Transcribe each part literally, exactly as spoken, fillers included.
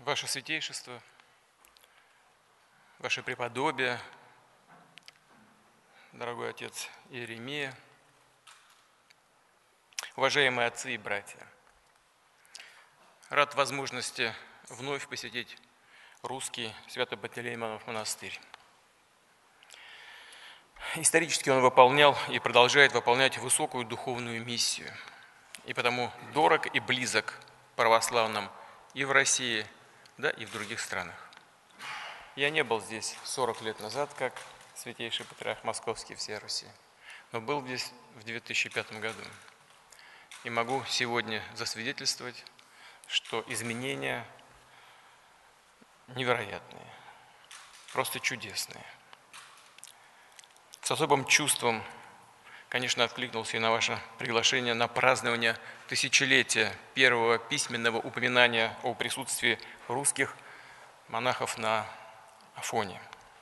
Ваше Святейшество, Ваше Преподобие, дорогой отец Иеремия, уважаемые отцы и братья, рад возможности вновь посетить русский Свято-Пантелеймонов монастырь. Исторически он выполнял и продолжает выполнять высокую духовную миссию, и потому дорог и близок православным и в России, да и в других странах. Я не был здесь сорок лет назад, как святейший патриарх Московский всей Руси, но был здесь в две тысячи пятом году. И могу сегодня засвидетельствовать, что изменения невероятные, просто чудесные. С особым чувством, конечно, откликнулся и на ваше приглашение на празднование тысячелетия первого письменного упоминания о присутствии русских монахов на Афоне.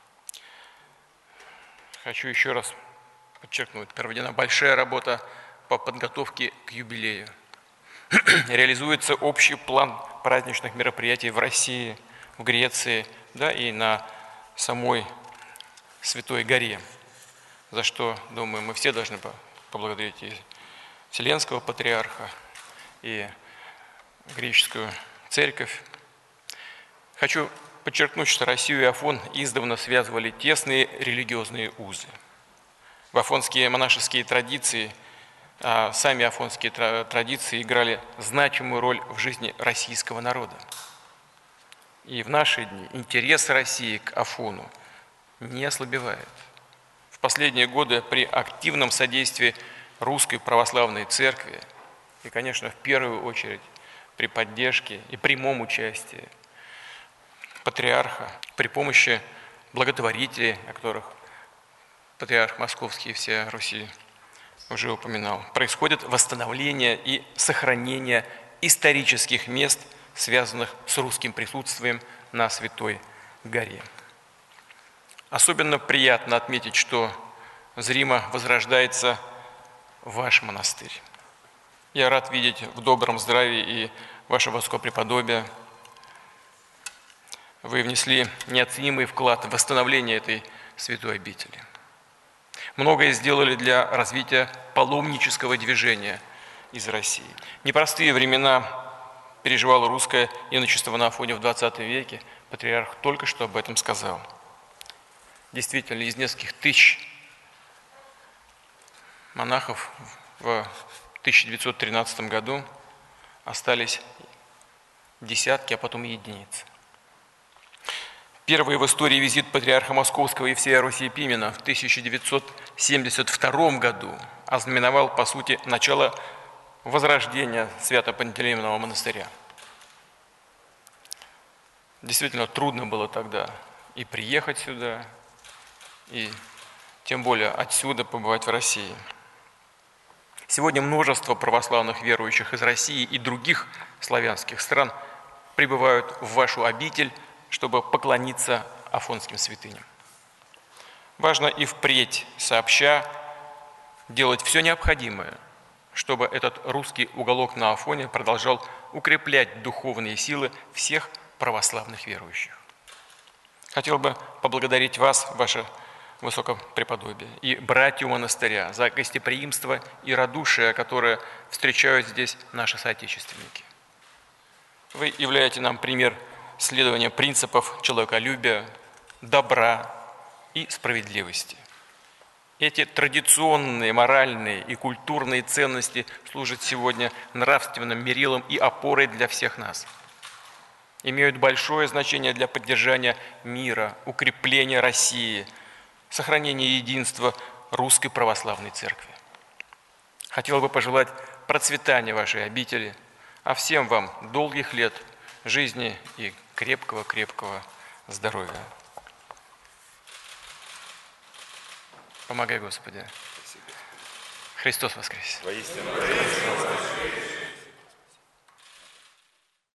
Хочу еще раз подчеркнуть, проведена большая работа по подготовке к юбилею. Реализуется общий план праздничных мероприятий в России, в Греции, да и на самой Святой Горе, за что, думаю, мы все должны поблагодарить и Вселенского Патриарха, и греческую церковь. Хочу подчеркнуть, что Россию и Афон издавна связывали тесные религиозные узы. В афонские монашеские традиции, а сами афонские традиции играли значимую роль в жизни российского народа. И в наши дни интерес России к Афону не ослабевает. В последние годы при активном содействии Русской Православной Церкви и, конечно, в первую очередь при поддержке и прямом участии патриарха, при помощи благотворителей, о которых патриарх Московский и всея Руси уже упоминал, происходит восстановление и сохранение исторических мест, связанных с русским присутствием на Святой Горе. Особенно приятно отметить, что зримо возрождается ваш монастырь. Я рад видеть в добром здравии и ваше высокопреподобие. Вы внесли неоценимый вклад в восстановление этой святой обители. Многое сделали для развития паломнического движения из России. Непростые времена переживало русское иночество на Афоне в двадцатом веке. Патриарх только что об этом сказал. Действительно, из нескольких тысяч монахов в тысяча девятьсот тринадцатом году остались десятки, а потом и единицы. Первый в истории визит патриарха Московского и всей Руси Пимена в тысяча девятьсот семьдесят втором году ознаменовал, по сути, начало возрождения Свято-Пантелеймонового монастыря. Действительно, трудно было тогда и приехать сюда, и тем более отсюда побывать в России. Сегодня множество православных верующих из России и других славянских стран прибывают в вашу обитель, чтобы поклониться афонским святыням. Важно и впредь сообща делать все необходимое, чтобы этот русский уголок на Афоне продолжал укреплять духовные силы всех православных верующих. Хотел бы поблагодарить вас, ваше высокопреподобие, и братью монастыря за гостеприимство и радушие, которое встречают здесь наши соотечественники. Вы являете нам пример следования принципов человеколюбия, добра и справедливости. Эти традиционные моральные и культурные ценности служат сегодня нравственным мерилом и опорой для всех нас. Имеют большое значение для поддержания мира, укрепления России, сохранения единства Русской Православной Церкви. Хотел бы пожелать процветания вашей обители, а всем вам долгих лет жизни и крепкого-крепкого здоровья. Помогай, Господи. Христос воскресе! Воистину,